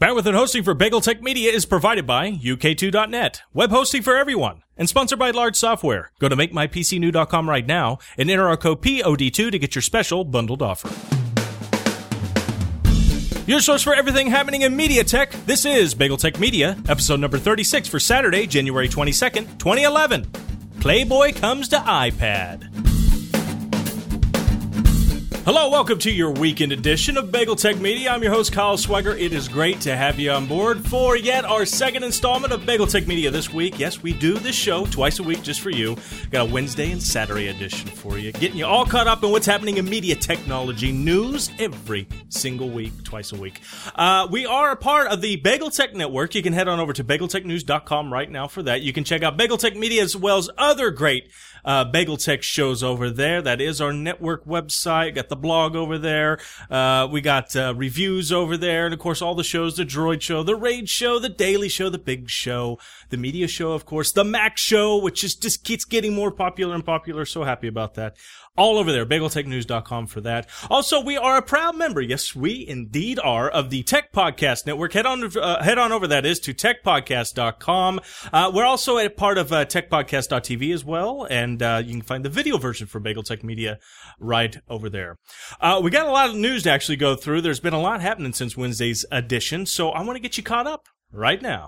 Bandwidth and hosting for BagelTech Media is provided by UK2.net, web hosting for everyone, and sponsored by Large Software. Go to MakeMyPCNew.com right now and enter our code POD2 to get your special bundled offer. Your source for everything happening in media tech. This is BagelTech Media, episode number 36 for Saturday, January 22nd, 2011. Playboy comes to iPad. Hello, welcome to your weekend edition of BagelTech Media. I'm your host, Kyle Swagger. It is great to have you on board for yet our second installment of BagelTech Media this week. Yes, we do this show twice a week just for you. Got a Wednesday and Saturday edition for you, getting you all caught up in what's happening in media technology news every single week, twice a week. We are a part of the BagelTech Network. You can head on over to BagelTechNews.com right now for that. You can check out BagelTech Media as well as other great BagelTech shows over there. That is our network website. Got the blog over there. We got reviews over there. And, of course, all the shows, the Droid Show, the Raid Show, the Daily Show, the Big Show, the Media Show, of course, the Mac Show, which is just keeps getting more popular and popular. So happy about that. All over there, BagelTechNews.com for that. Also, we are a proud member, yes, we indeed are, of the Tech Podcast Network. Head on over, that is, to techpodcast.com. We're also a part of techpodcast.tv as well, and you can find the video version for BagelTech Media right over there. We got a lot of news to actually go through. There's been a lot happening since Wednesday's edition, so I want to get you caught up right now.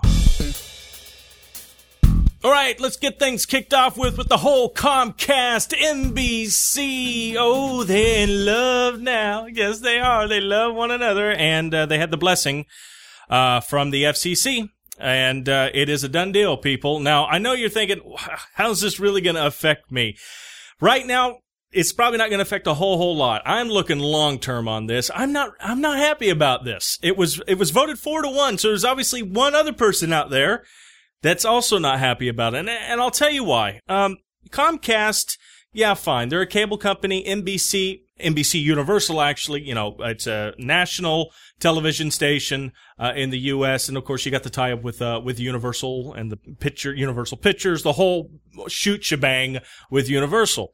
All right, let's get things kicked off with the whole Comcast, NBC. Oh, they're in love now. Yes, they are. They love one another. And they had the blessing from the FCC. And it is a done deal, people. Now, I know you're thinking, how's this really going to affect me? Right now, it's probably not going to affect a whole lot. I'm looking long-term on this. I'm not happy about this. It was voted 4-1, so there's obviously one other person out there that's also not happy about it. And I'll tell you why. Comcast, yeah, fine. They're a cable company. NBC Universal, actually, it's a national television station, in the U.S. And of course, you got the tie-up with Universal and the Universal Pictures, the whole shoot shebang with Universal.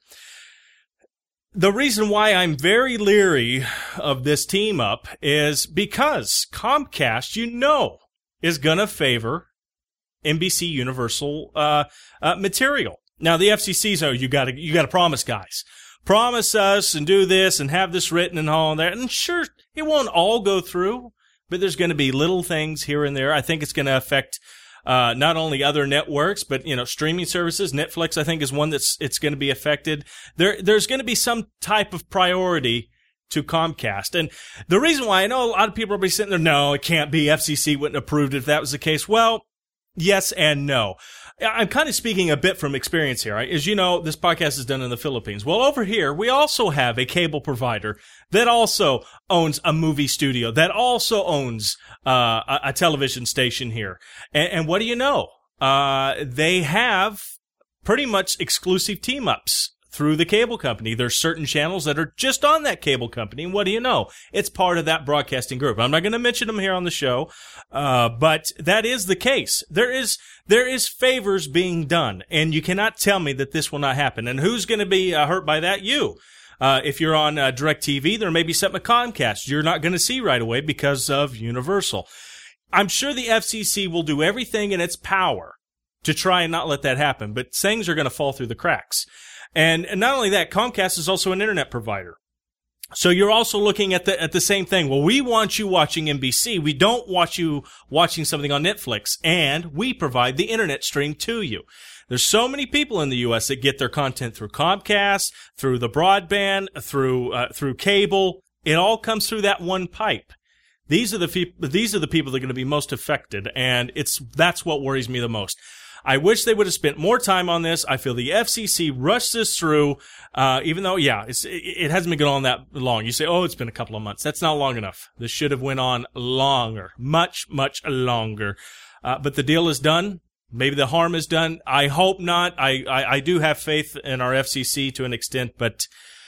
The reason why I'm very leery of this team up is because Comcast, is gonna favor NBC Universal material. Now the FCC says, you gotta promise, guys. Promise us and do this and have this written and all that. And sure, it won't all go through, but there's going to be little things here and there. I think it's going to affect not only other networks, but streaming services. Netflix, I think, is one it's going to be affected. There's going to be some type of priority to Comcast. And the reason why, I know a lot of people are sitting there, no, it can't be. FCC wouldn't have approved it if that was the case. Well, yes and no. I'm kind of speaking a bit from experience here. As you know, this podcast is done in the Philippines. Well, over here, we also have a cable provider that also owns a movie studio, that also owns a television station here. And what do you know? They have pretty much exclusive team-ups through the cable company. There's certain channels that are just on that cable company, and what do you know? It's part of that broadcasting group. I'm not going to mention them here on the show, but that is the case. There is favors being done, and you cannot tell me that this will not happen. And who's going to be hurt by that? You. If you're on DirecTV, there may be something with Comcast you're not going to see right away because of Universal. I'm sure the FCC will do everything in its power to try and not let that happen, but things are going to fall through the cracks. And not only that, Comcast is also an internet provider. So you're also looking at the same thing. Well, we want you watching NBC. We don't want you watching something on Netflix. And we provide the internet stream to you. There's so many people in the U.S. that get their content through Comcast, through the broadband, through cable. It all comes through that one pipe. These are the people that are going to be most affected. And that's what worries me the most. I wish they would have spent more time on this. I feel the FCC rushed this through, even though, it hasn't been going on that long. You say, oh, it's been a couple of months. That's not long enough. This should have went on longer, much, much longer. But the deal is done. Maybe the harm is done. I hope not. I do have faith in our FCC to an extent, but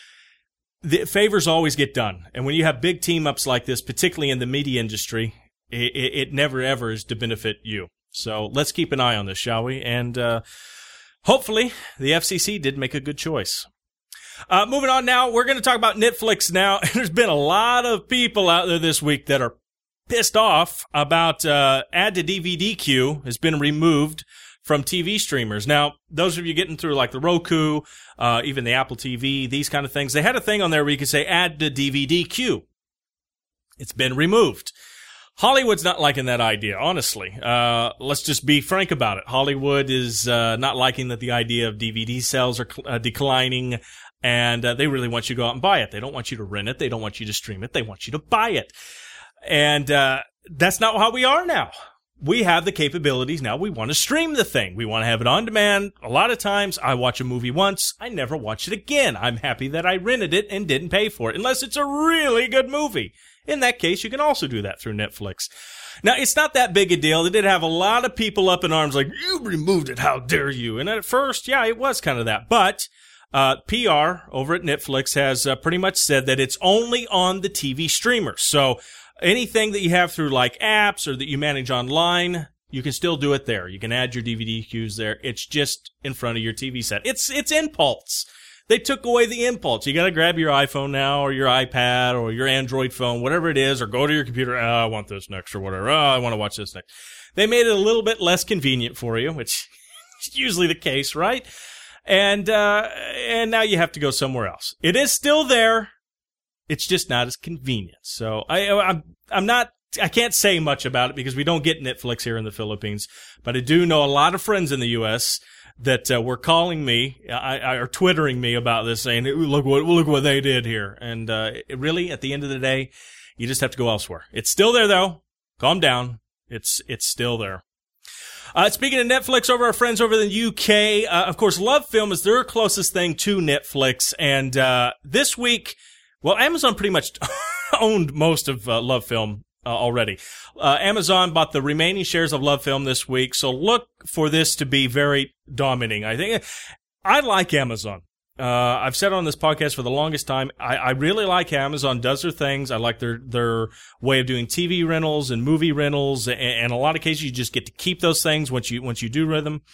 the favors always get done. And when you have big team-ups like this, particularly in the media industry, it never ever is to benefit you. So let's keep an eye on this, shall we? And hopefully the FCC did make a good choice. Moving on now, we're going to talk about Netflix now. There's been a lot of people out there this week that are pissed off about add to DVD queue has been removed from TV streamers. Now, those of you getting through like the Roku, even the Apple TV, these kind of things, they had a thing on there where you could say add to DVD queue. It's been removed. Hollywood's not liking that idea, honestly. Let's just be frank about it. Hollywood is not liking that the idea of DVD sales are declining, and they really want you to go out and buy it. They don't want you to rent it. They don't want you to stream it. They want you to buy it. And that's not how we are now. We have the capabilities now. We want to stream the thing. We want to have it on demand. A lot of times, I watch a movie once, I never watch it again. I'm happy that I rented it and didn't pay for it, unless it's a really good movie. In that case, you can also do that through Netflix. Now, it's not that big a deal. They did have a lot of people up in arms like, you removed it, how dare you? And at first, yeah, it was kind of that. But PR over at Netflix has pretty much said that it's only on the TV streamers. So anything that you have through like apps or that you manage online, you can still do it there. You can add your DVD queues there. It's just in front of your TV set. It's impulse. They took away the impulse. You got to grab your iPhone now or your iPad or your Android phone, whatever it is, or go to your computer. Oh, I want this next or whatever. Oh, I want to watch this next. They made it a little bit less convenient for you, which is usually the case, right? And now you have to go somewhere else. It is still there. It's just not as convenient. So I can't say much about it because we don't get Netflix here in the Philippines, but I do know a lot of friends in the U.S. that were calling me, or twittering me about this, saying, look what they did here. And really, at the end of the day, you just have to go elsewhere. It's still there, though. Calm down. It's still there. Speaking of Netflix, over our friends over in the UK, of course, LoveFilm is their closest thing to Netflix. And this week, well, Amazon pretty much owned most of LoveFilm already. Amazon bought the remaining shares of LoveFilm this week, so look for this to be very dominating. I think I like Amazon. I've said on this podcast for the longest time, I really like Amazon does their things. I like their way of doing TV rentals and movie rentals, and a lot of cases you just get to keep those things once you do rent them.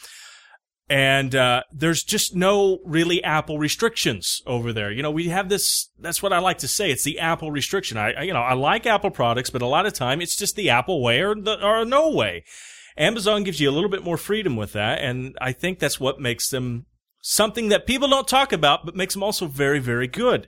And there's just no really Apple restrictions over there. You know, we have this, that's what I like to say. It's the Apple restriction. I like Apple products, but a lot of time it's just the Apple way or no way. Amazon gives you a little bit more freedom with that, and I think that's what makes them something that people don't talk about, but makes them also very, very good.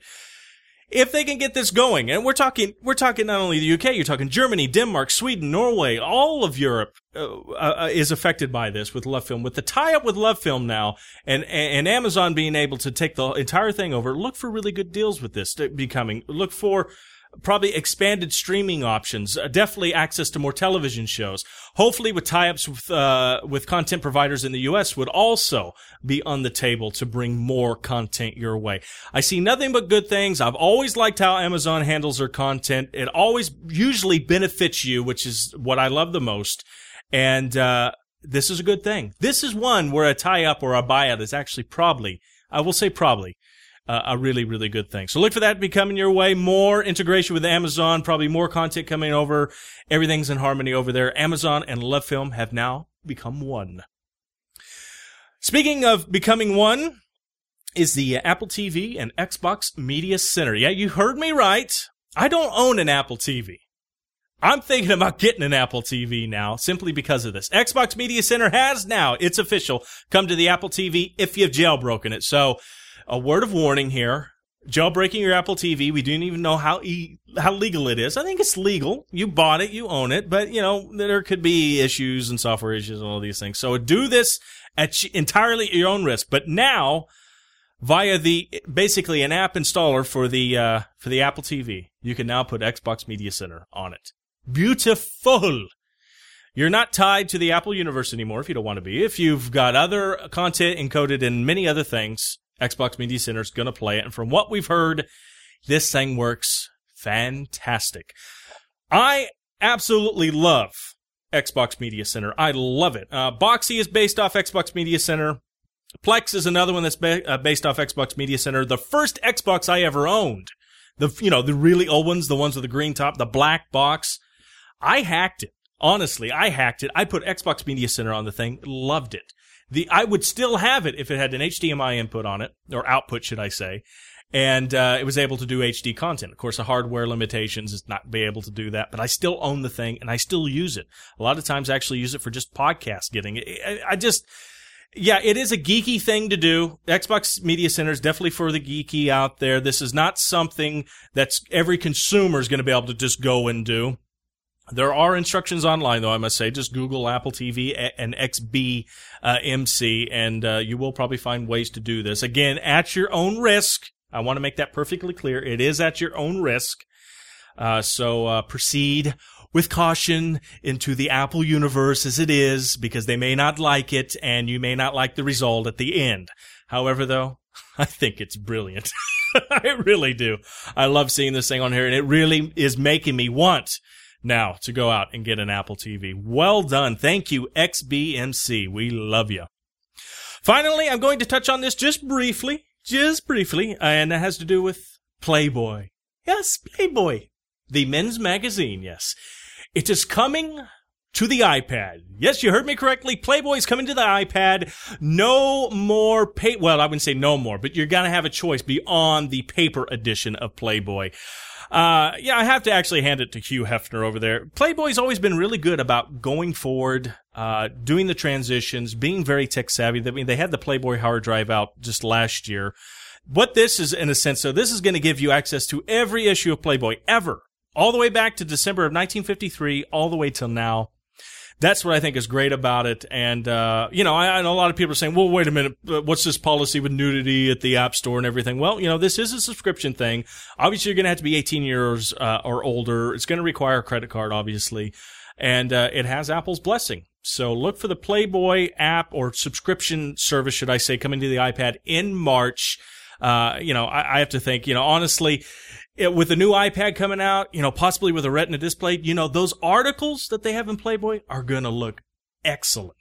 If they can get this going, and we're talking not only the UK, you're talking Germany, Denmark, Sweden, Norway, all of Europe is affected by this with LoveFilm. With the tie-up with LoveFilm now, and Amazon being able to take the entire thing over, look for really good deals with this becoming. Look for probably expanded streaming options, definitely access to more television shows. Hopefully with tie-ups with content providers in the U.S. would also be on the table to bring more content your way. I see nothing but good things. I've always liked how Amazon handles their content. It always usually benefits you, which is what I love the most. And this is a good thing. This is one where a tie-up or a buyout is actually probably, I will say probably, a really, really good thing. So look for that to be coming your way. More integration with Amazon, probably more content coming over. Everything's in harmony over there. Amazon and LoveFilm have now become one. Speaking of becoming one is the Apple TV and Xbox Media Center. Yeah, you heard me right. I don't own an Apple TV. I'm thinking about getting an Apple TV now simply because of this. Xbox Media Center has now, it's official, come to the Apple TV if you've jailbroken it. So, a word of warning here. Jailbreaking your Apple TV, we don't even know how legal it is. I think it's legal. You bought it, you own it, but, there could be issues and software issues and all these things. So do this entirely at your own risk. But now, via basically an app installer for the Apple TV, you can now put Xbox Media Center on it. Beautiful! You're not tied to the Apple universe anymore if you don't want to be. If you've got other content encoded in many other things, Xbox Media Center is going to play it. And from what we've heard, this thing works fantastic. I absolutely love Xbox Media Center. I love it. Boxee is based off Xbox Media Center. Plex is another one that's based off Xbox Media Center. The first Xbox I ever owned, the really old ones, the ones with the green top, the black box, I hacked it. Honestly, I hacked it. I put Xbox Media Center on the thing, loved it. I would still have it if it had an HDMI input on it, or output, should I say. And it was able to do HD content. Of course, the hardware limitations is not be able to do that, but I still own the thing and I still use it. A lot of times I actually use it for just podcast getting it. Yeah, it is a geeky thing to do. Xbox Media Center is definitely for the geeky out there. This is not something that's every consumer is going to be able to just go and do. There are instructions online, though, I must say. Just Google Apple TV and XBMC, and you will probably find ways to do this. Again, at your own risk. I want to make that perfectly clear. It is at your own risk. So proceed with caution into the Apple universe as it is, because they may not like it, and you may not like the result at the end. However, though, I think it's brilliant. I really do. I love seeing this thing on here, and it really is making me want now to go out and get an Apple TV. Well done. Thank you, XBMC. We love you. Finally, I'm going to touch on this just briefly, and that has to do with Playboy. Yes, Playboy. The men's magazine, yes. It is coming to the iPad. Yes, you heard me correctly. Playboy is coming to the iPad. No more well, I wouldn't say no more, but you're going to have a choice beyond the paper edition of Playboy. Yeah, I have to actually hand it to Hugh Hefner over there. Playboy's always been really good about going forward, doing the transitions, being very tech savvy. I mean, they had the Playboy hard drive out just last year. What this is, in a sense, so this is going to give you access to every issue of Playboy ever, all the way back to December of 1953, all the way till now. That's what I think is great about it. And, you know, I know a lot of people are saying, well, wait a minute, what's this policy with nudity at the App Store and everything? Well, you know, this is a subscription thing. Obviously, you're going to have to be 18 years or older. It's going to require a credit card, obviously. And it has Apple's blessing. So look for the Playboy app or subscription service, should I say, coming to the iPad in March. You know, I have to think, you know, honestly, with the new iPad coming out, you know, possibly with a Retina display, you know, those articles that they have in Playboy are going to look excellent.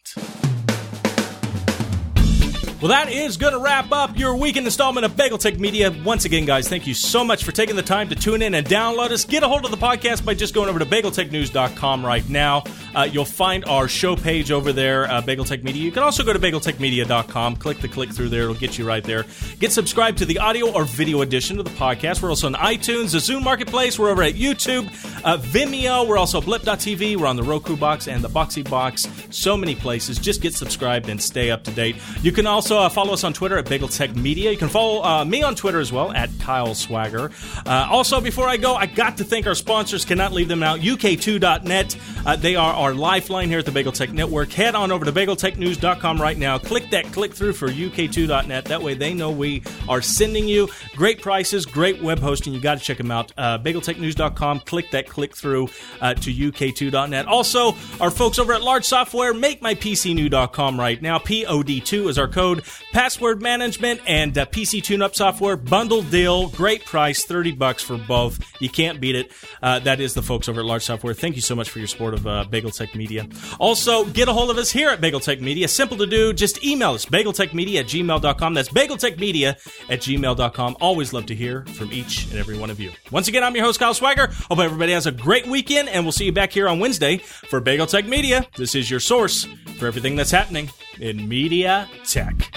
Well, that is going to wrap up your weekend installment of BagelTech Media. Once again, guys, thank you so much for taking the time to tune in and download us. Get a hold of the podcast by just going over to BagelTechNews.com right now. You'll find our show page over there, BagelTech Media. You can also go to BagelTechMedia.com. Click the click through there. It'll get you right there. Get subscribed to the audio or video edition of the podcast. We're also on iTunes, the Zune Marketplace. We're over at YouTube, Vimeo. We're also Blip.tv. We're on the Roku box and the Boxy box. So many places. Just get subscribed and stay up to date. You can also follow us on Twitter at BagelTech Media. You can follow me on Twitter as well at Kyle Swagger. Also, before I go, I got to thank our sponsors. Cannot leave them out. UK2.net. They are our lifeline here at the BagelTech Network. Head on over to BagelTechNews.com right now. Click that click through for UK2.net. That way they know we are sending you great prices, great web hosting. You got to check them out. BagelTechNews.com. Click that click through to UK2.net. Also, our folks over at Large Software, MakeMyPCNew.com right now. POD2 is our code. Password management and PC tune-up software. Bundle deal. Great price. $30 for both. You can't beat it. That is the folks over at Large Software. Thank you so much for your support of BagelTech Media. Also, get a hold of us here at BagelTech Media. Simple to do. Just email us. BagelTechMedia@gmail.com. That's BagelTechMedia@gmail.com. Always love to hear from each and every one of you. Once again, I'm your host, Kyle Swagger. Hope everybody has a great weekend, and we'll see you back here on Wednesday for BagelTech Media. This is your source for everything that's happening in media tech.